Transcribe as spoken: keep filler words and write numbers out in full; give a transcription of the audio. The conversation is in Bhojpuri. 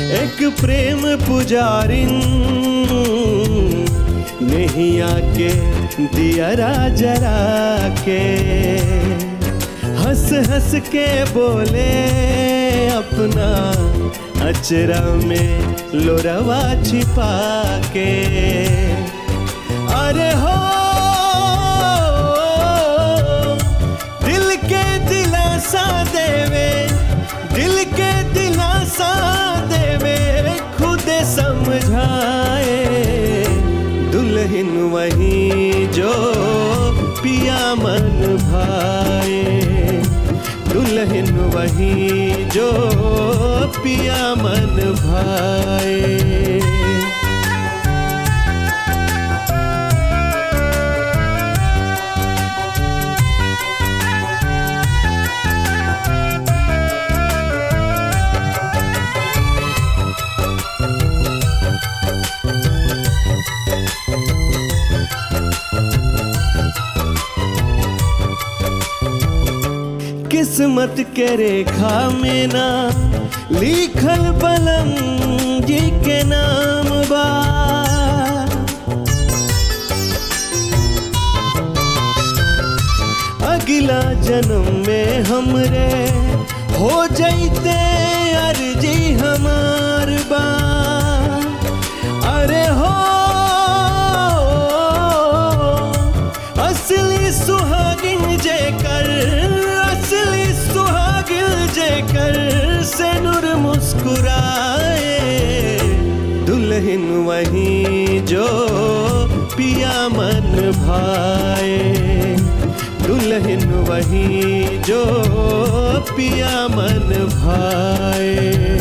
एक प्रेम पुजारिन नहीं आके दियरा जरा के हंस हंस के बोले अपना अचरा में लोरवा छिपा के। अरे हो दिल के दिलासा देवे, दिल के दिलासा देवे खुद समझाए। दुल्हन वही जो पिया मन भाए, दुल्हन वही जो पिया मन भाए। किस्मत के रेखा में ना लिखल बलम जी के नाम बा। अगला जन्म में हमरे हो जाइते अर्जी हमार बा। अरे हो असली सुहागिन जेकर, असली सुहागिन जेकर से नूर मुस्कुराए। दुल्हन वही जो पिया मन भाए, दुल्हन वही जो पिया मन भाए।